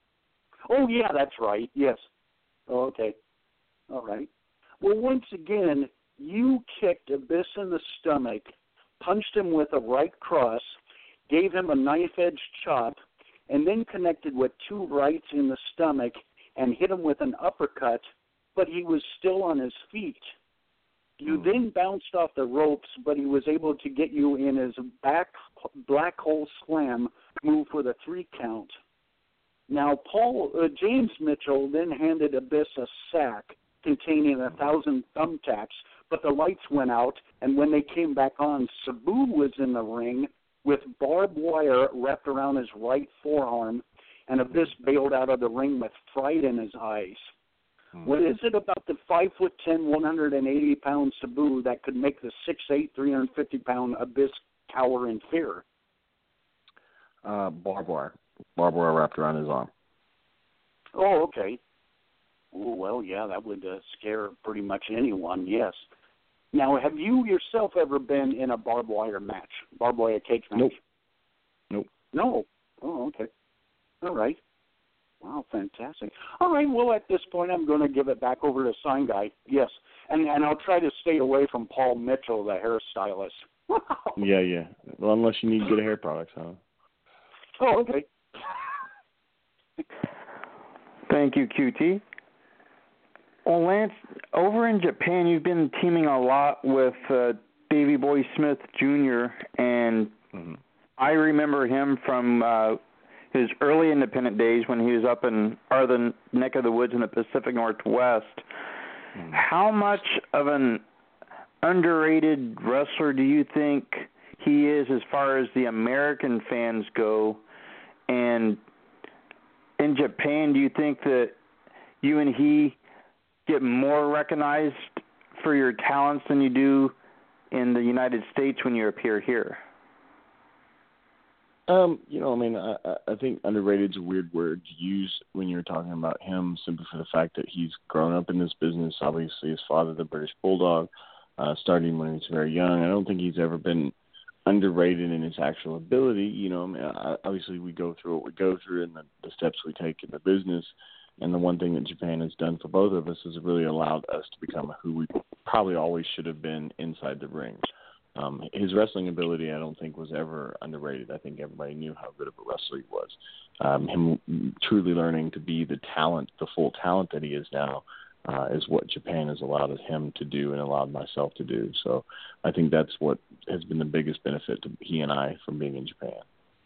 Oh yeah, that's right. Yes. Oh, okay. All right. Well, once again, you kicked Abyss in the stomach, punched him with a right cross, gave him a knife-edge chop, and then connected with two rights in the stomach and hit him with an uppercut, but he was still on his feet. You mm. then bounced off the ropes, but he was able to get you in his back black hole slam move for the three count. Now, Paul uh, James Mitchell then handed Abyss a sack containing a thousand thumbtacks, but the lights went out, and when they came back on, Sabu was in the ring with barbed wire wrapped around his right forearm, and Abyss bailed out of the ring with fright in his eyes. Hmm. What is it about the five foot ten, one hundred eighty pound Sabu that could make the six eight, three hundred fifty pound Abyss cower in fear? Uh, barbed wire. Barbed wire wrapped around his arm. Oh, okay. Oh, well, yeah, that would uh, scare pretty much anyone, yes. Now, have you yourself ever been in a barbed wire match, barbed wire cage match? Nope. Nope. No. Oh, okay. All right. Wow, fantastic. All right, well, at this point, I'm going to give it back over to Sign Guy. Yes, and and I'll try to stay away from Paul Mitchell, the hairstylist. yeah, yeah. Well, unless you need good hair products, huh? Oh, okay. Thank you, Q T. Well, Lance, over in Japan, you've been teaming a lot with uh, Davey Boy Smith Junior, and mm-hmm. I remember him from uh, his early independent days when he was up in our the neck of the woods in the Pacific Northwest. Mm. How much of an underrated wrestler do you think he is as far as the American fans go? And in Japan, do you think that you and he get more recognized for your talents than you do in the United States when you appear here? Um, you know, I mean, I, I think underrated is a weird word to use when you're talking about him, simply for the fact that he's grown up in this business. Obviously, his father, the British Bulldog, uh, starting when he was very young. I don't think he's ever been underrated in his actual ability. You know, I mean, I, obviously we go through what we go through and the, the steps we take in the business. And the one thing that Japan has done for both of us is really allowed us to become who we probably always should have been inside the ring. Um, his wrestling ability, I don't think, was ever underrated. I think everybody knew how good of a wrestler he was. Um, him truly learning to be the talent, the full talent that he is now, uh, is what Japan has allowed him to do and allowed myself to do. So I think that's what has been the biggest benefit to he and I from being in Japan.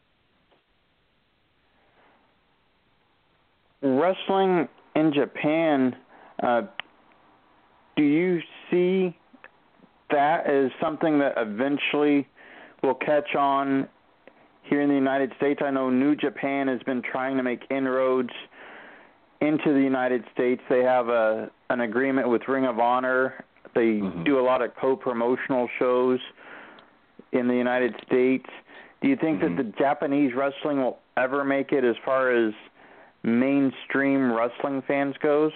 Wrestling in Japan, uh, do you see that as something that eventually will catch on here in the United States? I know New Japan has been trying to make inroads into the United States. They have a an agreement with Ring of Honor. They mm-hmm. do a lot of co-promotional shows in the United States. Do you think mm-hmm. that the Japanese wrestling will ever make it as far as mainstream wrestling fans goes?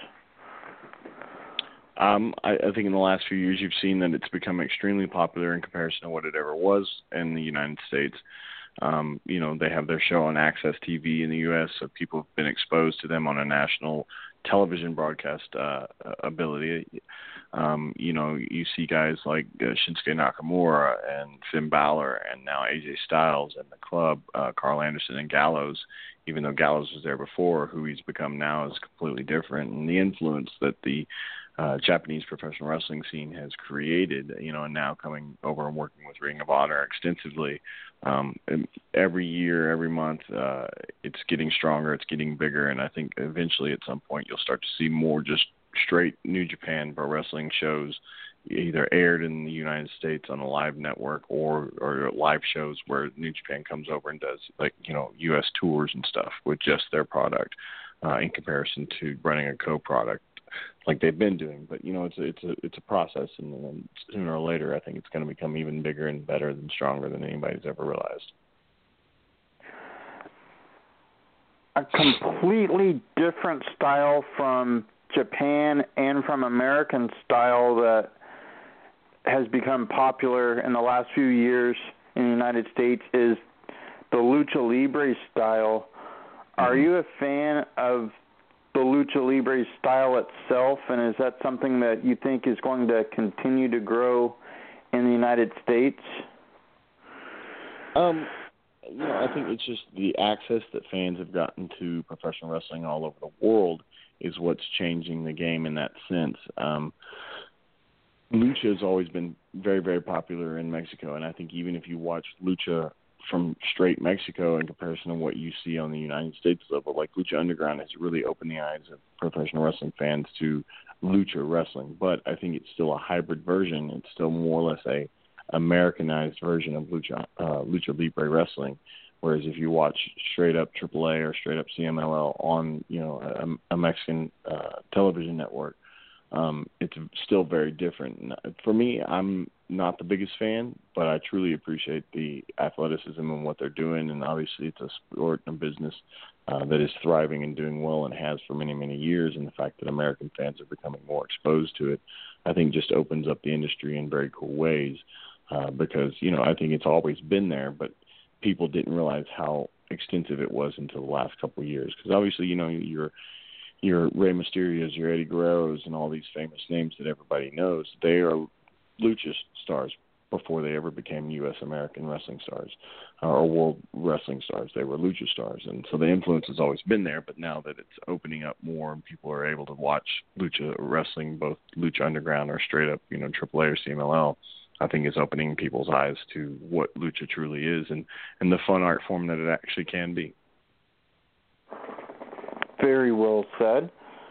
Um, I, I think in the last few years you've seen that it's become extremely popular in comparison to what it ever was in the United States. Um, you know, they have their show on Access T V in the U S, so people have been exposed to them on a national television broadcast uh, ability. Um, you know, you see guys like uh, Shinsuke Nakamura and Finn Balor and now A J Styles and the Club, uh, Carl Anderson and Gallows, even though Gallows was there before. Who he's become now is completely different. And the influence that the uh, Japanese professional wrestling scene has created, you know, and now coming over and working with Ring of Honor extensively, um, every year, every month, uh, it's getting stronger, it's getting bigger, and I think eventually at some point you'll start to see more just straight New Japan pro wrestling shows either aired in the United States on a live network or, or live shows where New Japan comes over and does, like, you know, U S tours and stuff with just their product uh, in comparison to running a co-product like they've been doing. But, you know, it's a, it's a, it's a process, and then sooner or later I think it's going to become even bigger and better and stronger than anybody's ever realized. A completely different style from Japan and from American style that has become popular in the last few years in the United States is the Lucha Libre style. Mm-hmm. Are you a fan of the Lucha Libre style itself, and is that something that you think is going to continue to grow in the United States? Um, you know, I think it's just the access that fans have gotten to professional wrestling all over the world is what's changing the game in that sense. Um, Lucha has always been very, very popular in Mexico, and I think even if you watch Lucha from straight Mexico in comparison to what you see on the United States level, like Lucha Underground has really opened the eyes of professional wrestling fans to Lucha wrestling. But I think it's still a hybrid version. It's still more or less a Americanized version of Lucha, uh, Lucha Libre wrestling. Whereas if you watch straight up triple A or straight up C M L L on, you know, a, a Mexican uh, television network, um, it's still very different. For me, I'm not the biggest fan, but I truly appreciate the athleticism and what they're doing. And obviously it's a sport and a business uh, that is thriving and doing well and has for many, many years. And the fact that American fans are becoming more exposed to it, I think just opens up the industry in very cool ways uh, because, you know, I think it's always been there, but people didn't realize how extensive it was until the last couple of years. Because obviously, you know, you're your Rey Mysterios, your Eddie Guerreros, and all these famous names that everybody knows, they are Lucha stars before they ever became U S American wrestling stars uh, or world wrestling stars. They were Lucha stars. And so the influence has always been there, but now that it's opening up more and people are able to watch Lucha wrestling, both Lucha Underground or straight up, you know, triple A or C M L L, I think it's opening people's eyes to what Lucha truly is and, and the fun art form that it actually can be. Very well said.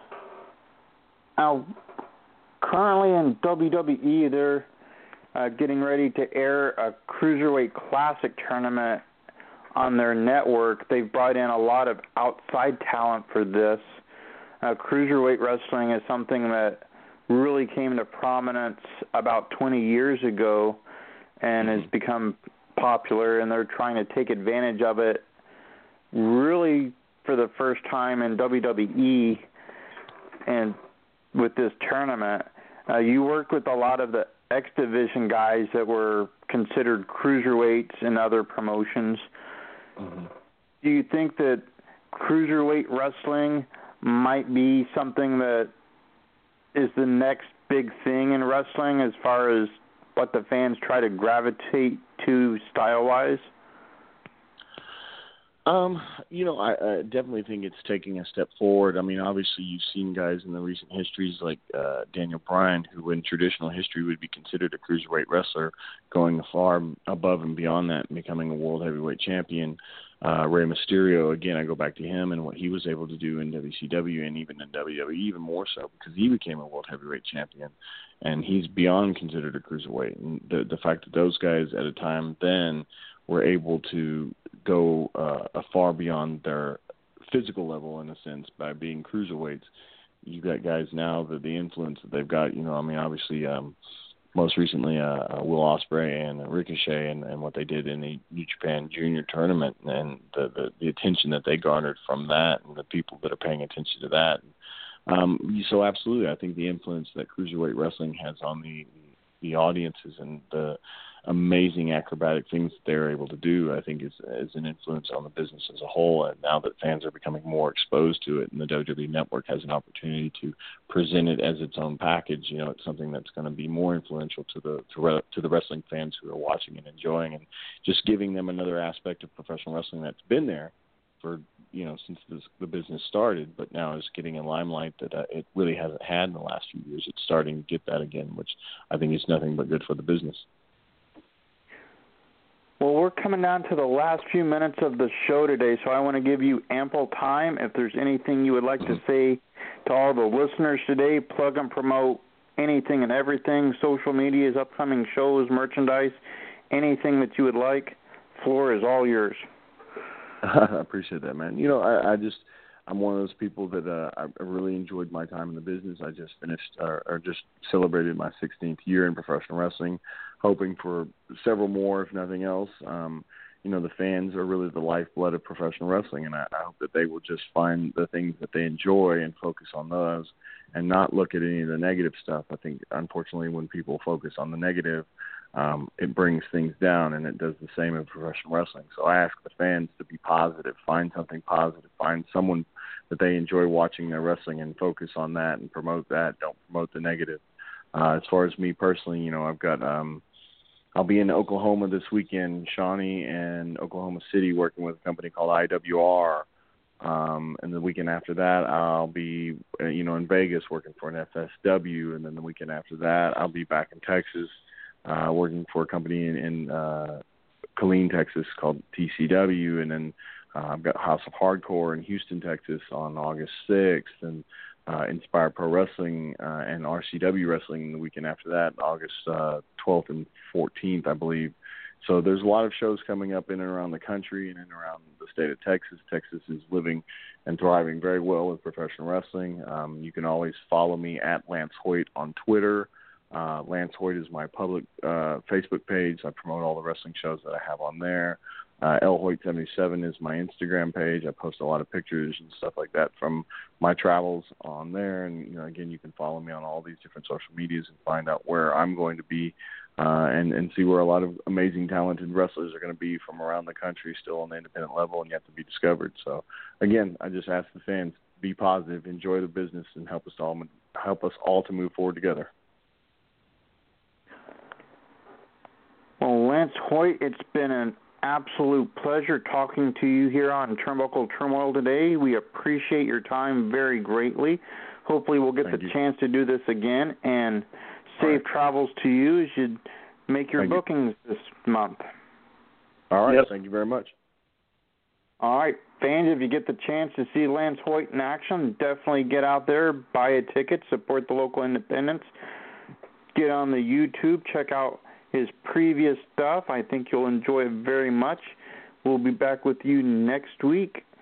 Now, currently in W W E, they're uh, getting ready to air a Cruiserweight Classic tournament on their network. They've brought in a lot of outside talent for this. Uh, Cruiserweight wrestling is something that really came to prominence about twenty years ago and has become popular, and they're trying to take advantage of it really for the first time in W W E and with this tournament. Uh, you worked with a lot of the X Division guys that were considered cruiserweights in other promotions. Mm-hmm. Do you think that cruiserweight wrestling might be something that is the next big thing in wrestling as far as what the fans try to gravitate to style-wise? Um, you know, I, I definitely think it's taking a step forward. I mean, obviously you've seen guys in the recent histories like uh, Daniel Bryan, who in traditional history would be considered a cruiserweight wrestler, going far above and beyond that and becoming a world heavyweight champion. Uh, Rey Mysterio, again, I go back to him and what he was able to do in W C W and even in W W E, even more so because he became a world heavyweight champion, and he's beyond considered a cruiserweight. And the the fact that those guys at a time then were able to go uh, a far beyond their physical level, in a sense, by being cruiserweights. You got guys now that the influence that they've got, you know, I mean, obviously, um, most recently, uh, Will Ospreay and Ricochet and, and what they did in the New Japan Junior tournament and the, the, the attention that they garnered from that and the people that are paying attention to that. Um, so absolutely, I think the influence that cruiserweight wrestling has on the, the audiences and the amazing acrobatic things that they're able to do, I think is, is an influence on the business as a whole. And now that fans are becoming more exposed to it and the W W E Network has an opportunity to present it as its own package, you know, it's something that's going to be more influential to the to, re, to the wrestling fans who are watching and enjoying, and just giving them another aspect of professional wrestling that's been there for, you know, since this, the business started, but now is getting a limelight that uh, it really hasn't had in the last few years. It's starting to get that again, which I think is nothing but good for the business. Well, we're coming down to the last few minutes of the show today, so I want to give you ample time. If there's anything you would like to say to all the listeners today, plug and promote anything and everything, social medias, upcoming shows, merchandise, anything that you would like, floor is all yours. I appreciate that, man. You know, I, I just, I'm one of those people that uh, I really enjoyed my time in the business. I just finished, or, or just celebrated my sixteenth year in professional wrestling, hoping for several more, if nothing else. Um, you know, the fans are really the lifeblood of professional wrestling, and I, I hope that they will just find the things that they enjoy and focus on those and not look at any of the negative stuff. I think, unfortunately, when people focus on the negative, um, it brings things down, and it does the same in professional wrestling. So I ask the fans to be positive, find something positive, find someone that they enjoy watching their wrestling and focus on that and promote that. Don't promote the negative. Uh, as far as me personally, you know, I've got, um, I'll be in Oklahoma this weekend, Shawnee and Oklahoma City, working with a company called I W R. Um, and the weekend after that, I'll be, uh, you know, in Vegas working for an F S W. And then the weekend after that, I'll be back in Texas, uh, working for a company in, in uh, Killeen, Texas called T C W. And then uh, I've got House of Hardcore in Houston, Texas on August sixth. And Uh, Inspire Pro Wrestling uh, and R C W Wrestling the weekend after that, August uh, twelfth and fourteenth, I believe. So there's a lot of shows coming up in and around the country and in and around the state of Texas. Texas is living and thriving very well with professional wrestling. Um, you can always follow me at Lance Hoyt on Twitter. Uh, Lance Hoyt is my public uh, Facebook page. I promote all the wrestling shows that I have on there. Uh, L Hoyt seventy-seven is my Instagram page. I post a lot of pictures and stuff like that from my travels on there. And, you know, again, you can follow me on all these different social medias and find out where I'm going to be uh, and, and see where a lot of amazing, talented wrestlers are going to be from around the country, still on the independent level and yet to be discovered. So, again, I just ask the fans, be positive, enjoy the business, and help us all, help us all to move forward together. Well, Lance Hoyt, it's been an absolute pleasure talking to you here on Turnbuckle Turmoil today. We appreciate your time very greatly. Hopefully we'll get Thank the you. chance to do this again, and safe right. travels to you as you make your Thank bookings you. this month. All right. Yep. Thank you very much. All right, fans, if you get the chance to see Lance Hoyt in action, definitely get out there, buy a ticket, support the local independents. Get on the YouTube, check out his previous stuff. I think you'll enjoy it very much. We'll be back with you next week.